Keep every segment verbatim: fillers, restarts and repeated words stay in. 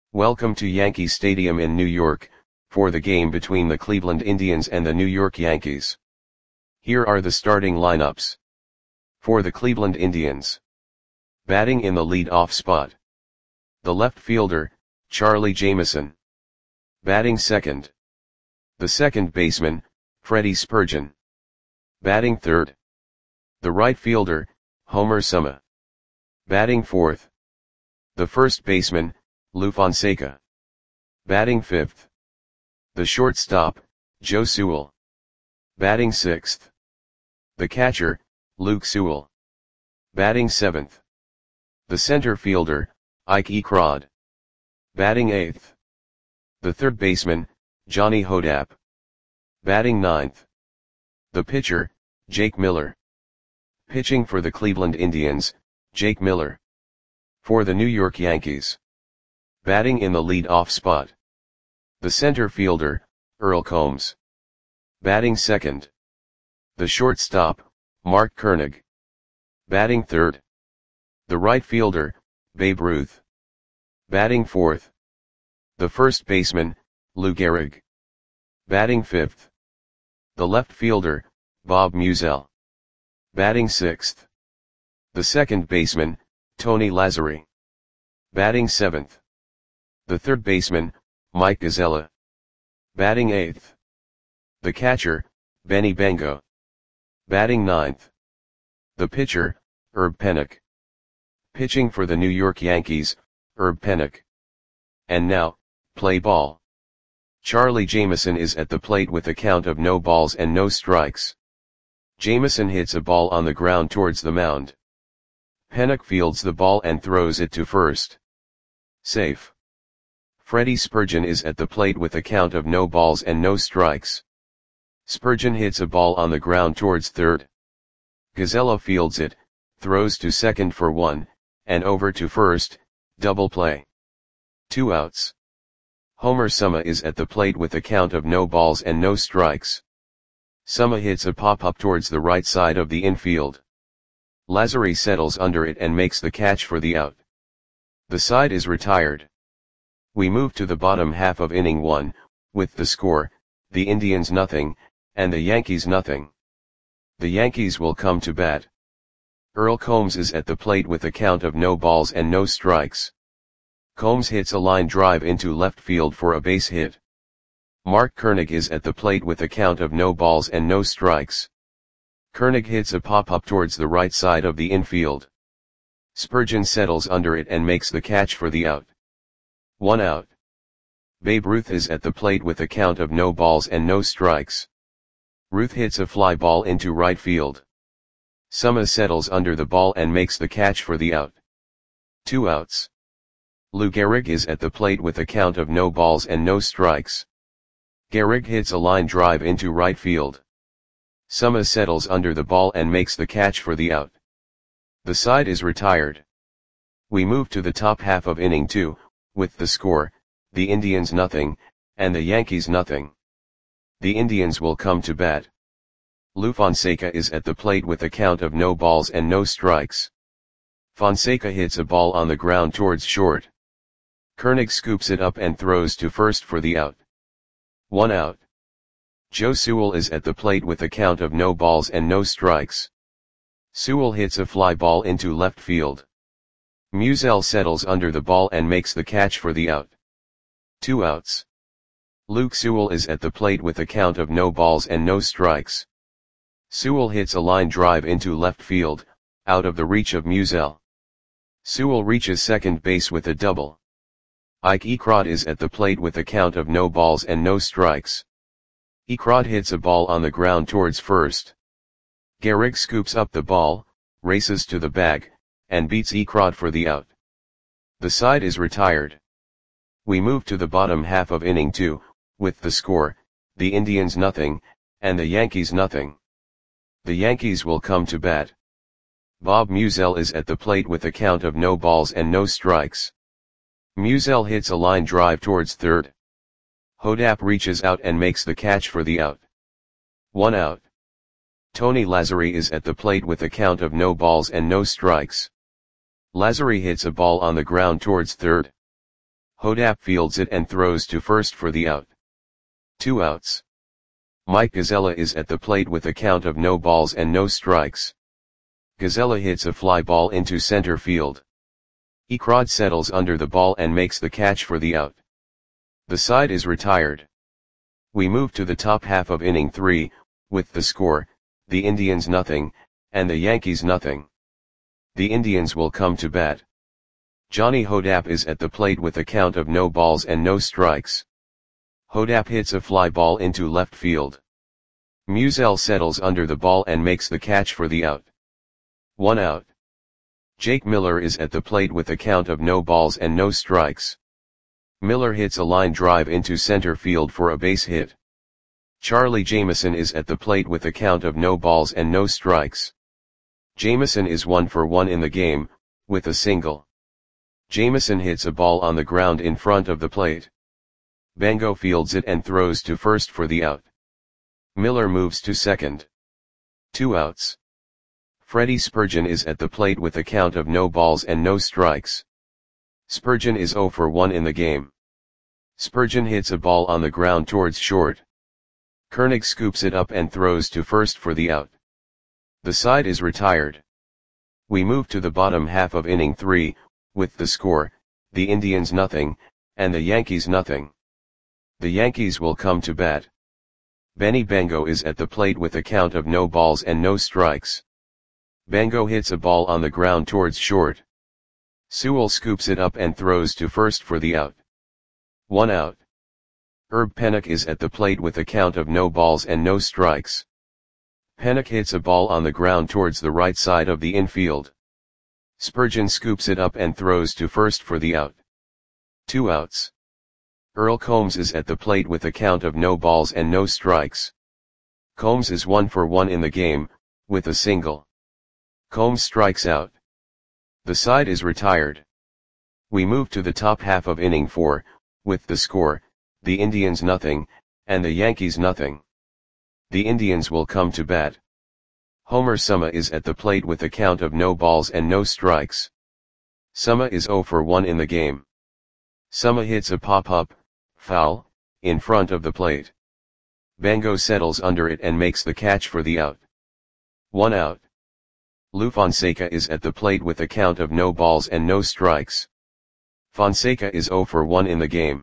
Welcome to Yankee Stadium in New York, for the game between the Cleveland Indians and the New York Yankees. Here are the starting lineups. For the Cleveland Indians. Batting in the lead-off spot. The left fielder, Charlie Jameson. Batting second. The second baseman, Freddie Spurgeon. Batting third. The right fielder, Homer Suma. Batting fourth. The first baseman, Lou Fonseca. Batting fifth. The shortstop, Joe Sewell. Batting sixth. The catcher, Luke Sewell. Batting seventh. The center fielder, Ike Ekrod. Batting eighth. The third baseman, Johnny Hodap. Batting ninth. The pitcher, Jake Miller. Pitching for the Cleveland Indians, Jake Miller. For the New York Yankees. Batting in the lead-off spot. The center fielder, Earl Combs. Batting second. The shortstop, Mark Koenig. Batting third. The right fielder, Babe Ruth. Batting fourth. The first baseman, Lou Gehrig. Batting fifth. The left fielder, Bob Musial. Batting sixth. The second baseman, Tony Lazzeri. Batting seventh. The third baseman, Mike Gazella. Batting eighth. The catcher, Benny Bengo. Batting ninth. The pitcher, Herb Pennock. Pitching for the New York Yankees, Herb Pennock. And now, play ball. Charlie Jameson is at the plate with a count of no balls and no strikes. Jameson hits a ball on the ground towards the mound. Pennock fields the ball and throws it to first. Safe. Freddie Spurgeon is at the plate with a count of no balls and no strikes. Spurgeon hits a ball on the ground towards third. Gazella fields it, throws to second for one, and over to first, double play. Two outs. Homer Suma is at the plate with a count of no balls and no strikes. Suma hits a pop-up towards the right side of the infield. Lazzeri settles under it and makes the catch for the out. The side is retired. We move to the bottom half of inning one, with the score, the Indians nothing, and the Yankees nothing. The Yankees will come to bat. Earl Combs is at the plate with a count of no balls and no strikes. Combs hits a line drive into left field for a base hit. Mark Koenig is at the plate with a count of no balls and no strikes. Koenig hits a pop-up towards the right side of the infield. Spurgeon settles under it and makes the catch for the out. One out. Babe Ruth is at the plate with a count of no balls and no strikes. Ruth hits a fly ball into right field. Suma settles under the ball and makes the catch for the out. Two outs. Lou Gehrig is at the plate with a count of no balls and no strikes. Gehrig hits a line drive into right field. Suma settles under the ball and makes the catch for the out. The side is retired. We move to the top half of inning two, with the score, the Indians nothing, and the Yankees nothing. The Indians will come to bat. Lou Fonseca is at the plate with a count of no balls and no strikes. Fonseca hits a ball on the ground towards short. Koenig scoops it up and throws to first for the out. One out. Joe Sewell is at the plate with a count of no balls and no strikes. Sewell hits a fly ball into left field. Musial settles under the ball and makes the catch for the out. Two outs. Luke Sewell is at the plate with a count of no balls and no strikes. Sewell hits a line drive into left field, out of the reach of Musial. Sewell reaches second base with a double. Ike Ekrod is at the plate with a count of no balls and no strikes. Ekrod hits a ball on the ground towards first. Gehrig scoops up the ball, races to the bag, and beats Ekrod for the out. The side is retired. We move to the bottom half of inning two, with the score, the Indians nothing, and the Yankees nothing. The Yankees will come to bat. Bob Musial is at the plate with a count of no balls and no strikes. Musial hits a line drive towards third. Hodap reaches out and makes the catch for the out. One out. Tony Lazzeri is at the plate with a count of no balls and no strikes. Lazzeri hits a ball on the ground towards third. Hodap fields it and throws to first for the out. Two outs. Mike Gazella is at the plate with a count of no balls and no strikes. Gazella hits a fly ball into center field. Ekrod settles under the ball and makes the catch for the out. The side is retired. We move to the top half of inning three, with the score, the Indians nothing, and the Yankees nothing. The Indians will come to bat. Johnny Hodap is at the plate with a count of no balls and no strikes. Hodap hits a fly ball into left field. Musial settles under the ball and makes the catch for the out. One out. Jake Miller is at the plate with a count of no balls and no strikes. Miller hits a line drive into center field for a base hit. Charlie Jameson is at the plate with a count of no balls and no strikes. Jameson is one for one in the game, with a single. Jameson hits a ball on the ground in front of the plate. Bango fields it and throws to first for the out. Miller moves to second. Two outs. Freddie Spurgeon is at the plate with a count of no balls and no strikes. Spurgeon is zero for one in the game. Spurgeon hits a ball on the ground towards short. Koenig scoops it up and throws to first for the out. The side is retired. We move to the bottom half of inning three, with the score, the Indians nothing, and the Yankees nothing. The Yankees will come to bat. Benny Bango is at the plate with a count of no balls and no strikes. Bango hits a ball on the ground towards short. Sewell scoops it up and throws to first for the out. One out. Herb Pennock is at the plate with a count of no balls and no strikes. Pennock hits a ball on the ground towards the right side of the infield. Spurgeon scoops it up and throws to first for the out. Two outs. Earl Combs is at the plate with a count of no balls and no strikes. Combs is one for one in the game, with a single. Combs strikes out. The side is retired. We move to the top half of inning four, with the score, the Indians nothing, and the Yankees nothing. The Indians will come to bat. Homer Suma is at the plate with a count of no balls and no strikes. Suma is zero for one in the game. Suma hits a pop-up, foul, in front of the plate. Bango settles under it and makes the catch for the out. One out. Lou Fonseca is at the plate with a count of no balls and no strikes. Fonseca is zero for one in the game.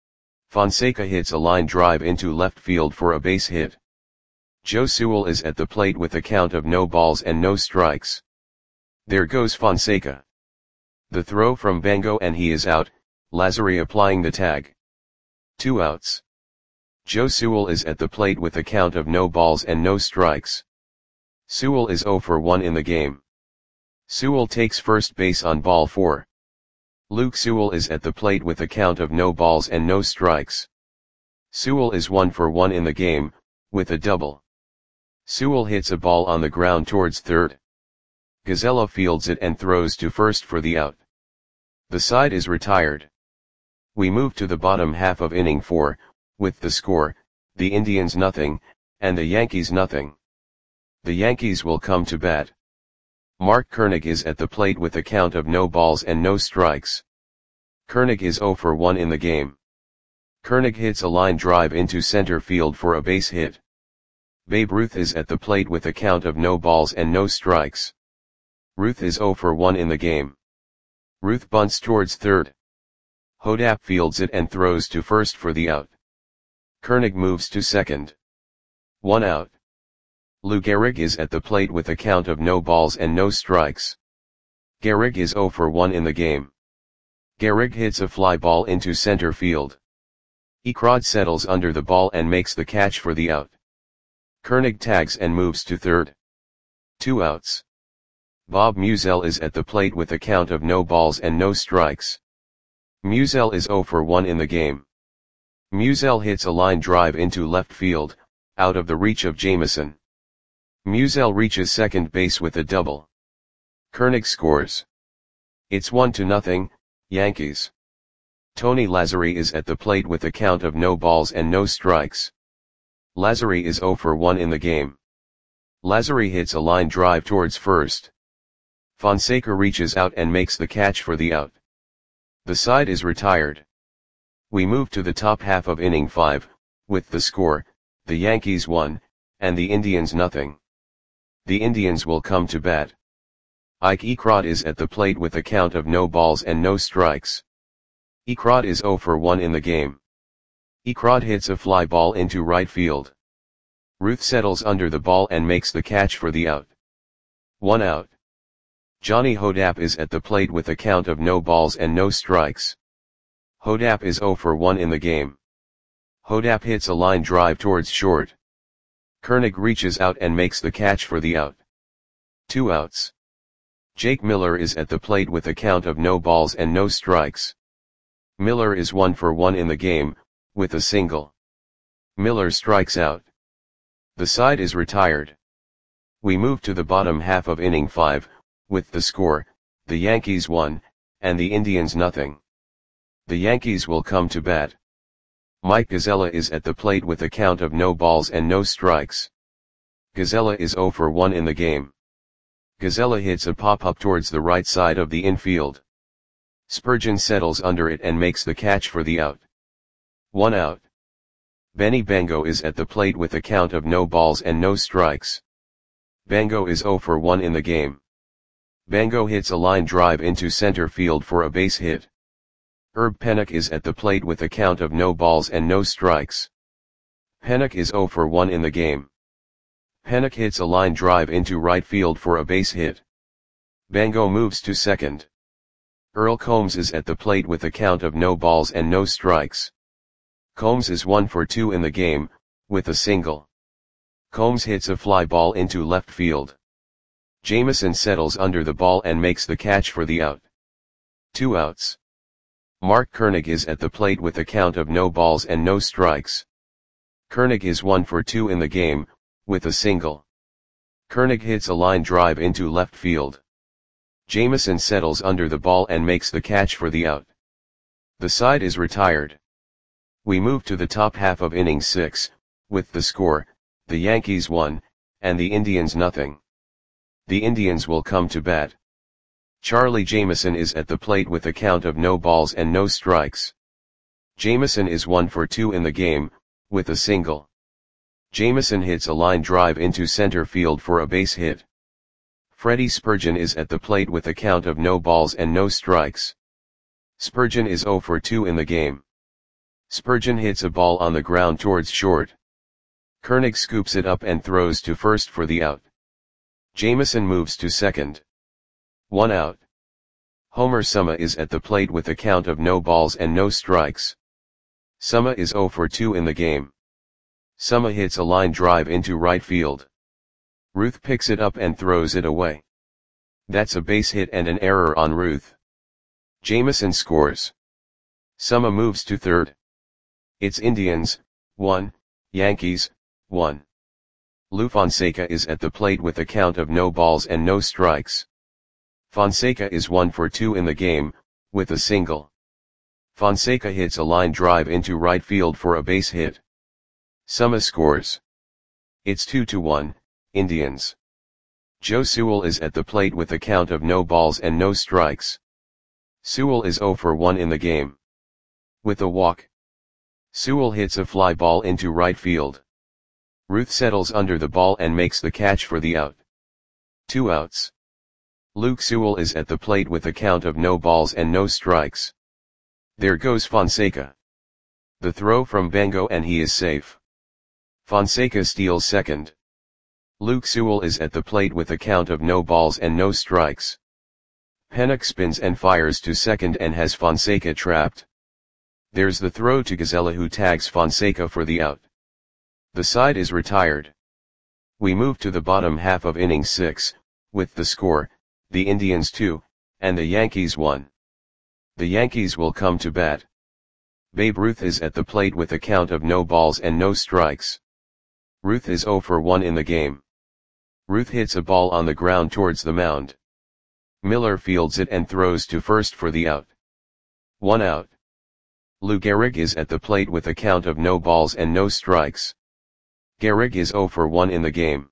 Fonseca hits a line drive into left field for a base hit. Joe Sewell is at the plate with a count of no balls and no strikes. There goes Fonseca. The throw from Bango and he is out, Lazary applying the tag. Two outs. Joe Sewell is at the plate with a count of no balls and no strikes. Sewell is zero for one in the game. Sewell takes first base on ball four. Luke Sewell is at the plate with a count of no balls and no strikes. Sewell is one for one in the game, with a double. Sewell hits a ball on the ground towards third. Gazella fields it and throws to first for the out. The side is retired. We move to the bottom half of inning four, with the score, the Indians nothing, and the Yankees nothing. The Yankees will come to bat. Mark Koenig is at the plate with a count of no balls and no strikes. Koenig is zero for one in the game. Koenig hits a line drive into center field for a base hit. Babe Ruth is at the plate with a count of no balls and no strikes. Ruth is zero for one in the game. Ruth bunts towards third. Hodap fields it and throws to first for the out. Koenig moves to second. One out. Lou Gehrig is at the plate with a count of no balls and no strikes. Gehrig is zero for one in the game. Gehrig hits a fly ball into center field. Ekrod settles under the ball and makes the catch for the out. Koenig tags and moves to third. Two outs. Bob Musial is at the plate with a count of no balls and no strikes. Musial is zero for one in the game. Musial hits a line drive into left field, out of the reach of Jameson. Musial reaches second base with a double. Koenig scores. It's one to nothing, Yankees. Tony Lazary is at the plate with a count of no balls and no strikes. Lazary is zero for one in the game. Lazary hits a line drive towards first. Fonseca reaches out and makes the catch for the out. The side is retired. We move to the top half of inning five, with the score, the Yankees one, and the Indians nothing. The Indians will come to bat. Ike Ecrod is at the plate with a count of no balls and no strikes. Ecrod is zero for one in the game. Ecrod hits a fly ball into right field. Ruth settles under the ball and makes the catch for the out. One out. Johnny Hodapp is at the plate with a count of no balls and no strikes. Hodapp is zero for one in the game. Hodapp hits a line drive towards short. Koenig reaches out and makes the catch for the out. Two outs. Jake Miller is at the plate with a count of no balls and no strikes. Miller is one for one in the game, with a single. Miller strikes out. The side is retired. We move to the bottom half of inning five, with the score, the Yankees one, and the Indians nothing. The Yankees will come to bat. Mike Gazella is at the plate with a count of no balls and no strikes. Gazella is zero for one in the game. Gazella hits a pop-up towards the right side of the infield. Spurgeon settles under it and makes the catch for the out. One out. Benny Bango is at the plate with a count of no balls and no strikes. Bango is zero for one in the game. Bango hits a line drive into center field for a base hit. Herb Pennock is at the plate with a count of no balls and no strikes. Pennock is zero for one in the game. Pennock hits a line drive into right field for a base hit. Bango moves to second. Earl Combs is at the plate with a count of no balls and no strikes. Combs is one for two in the game, with a single. Combs hits a fly ball into left field. Jameson settles under the ball and makes the catch for the out. Two outs. Mark Koenig is at the plate with a count of no balls and no strikes. Koenig is one for two in the game, with a single. Koenig hits a line drive into left field. Jameson settles under the ball and makes the catch for the out. The side is retired. We move to the top half of inning six, with the score, the Yankees one, and the Indians nothing. The Indians will come to bat. Charlie Jameson is at the plate with a count of no balls and no strikes. Jameson is one for two in the game, with a single. Jameson hits a line drive into center field for a base hit. Freddie Spurgeon is at the plate with a count of no balls and no strikes. Spurgeon is zero for two in the game. Spurgeon hits a ball on the ground towards short. Koenig scoops it up and throws to first for the out. Jameson moves to second. One out. Homer Summa is at the plate with a count of no balls and no strikes. Summa is zero for two in the game. Summa hits a line drive into right field. Ruth picks it up and throws it away. That's a base hit and an error on Ruth. Jameson scores. Summa moves to third. It's Indians, one, Yankees, one. Lou Fonseca is at the plate with a count of no balls and no strikes. Fonseca is one for two in the game, with a single. Fonseca hits a line drive into right field for a base hit. Summa scores. It's two to one, Indians. Joe Sewell is at the plate with a count of no balls and no strikes. Sewell is zero for one in the game. With a walk. Sewell hits a fly ball into right field. Ruth settles under the ball and makes the catch for the out. Two outs. Luke Sewell is at the plate with a count of no balls and no strikes. There goes Fonseca. The throw from Bango and he is safe. Fonseca steals second. Luke Sewell is at the plate with a count of no balls and no strikes. Pennock spins and fires to second and has Fonseca trapped. There's the throw to Gazella who tags Fonseca for the out. The side is retired. We move to the bottom half of inning six, with the score, the Indians two, and the Yankees one. The Yankees will come to bat. Babe Ruth is at the plate with a count of no balls and no strikes. Ruth is zero for one in the game. Ruth hits a ball on the ground towards the mound. Miller fields it and throws to first for the out. One out. Lou Gehrig is at the plate with a count of no balls and no strikes. Gehrig is zero for one in the game.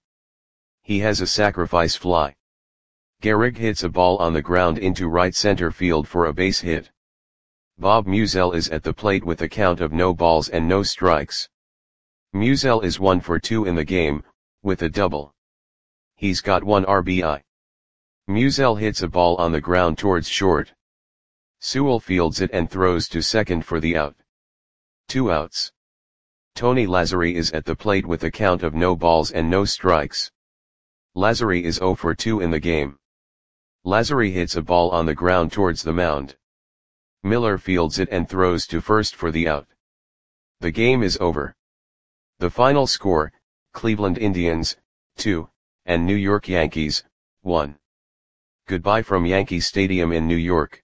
He has a sacrifice fly. Gehrig hits a ball on the ground into right center field for a base hit. Bob Musial is at the plate with a count of no balls and no strikes. Musial is one for two in the game, with a double. He's got one R B I. Musial hits a ball on the ground towards short. Sewell fields it and throws to second for the out. Two outs. Tony Lazzeri is at the plate with a count of no balls and no strikes. Lazzeri is zero for two in the game. Lazzeri hits a ball on the ground towards the mound. Miller fields it and throws to first for the out. The game is over. The final score, Cleveland Indians, two, and New York Yankees, one. Goodbye from Yankee Stadium in New York.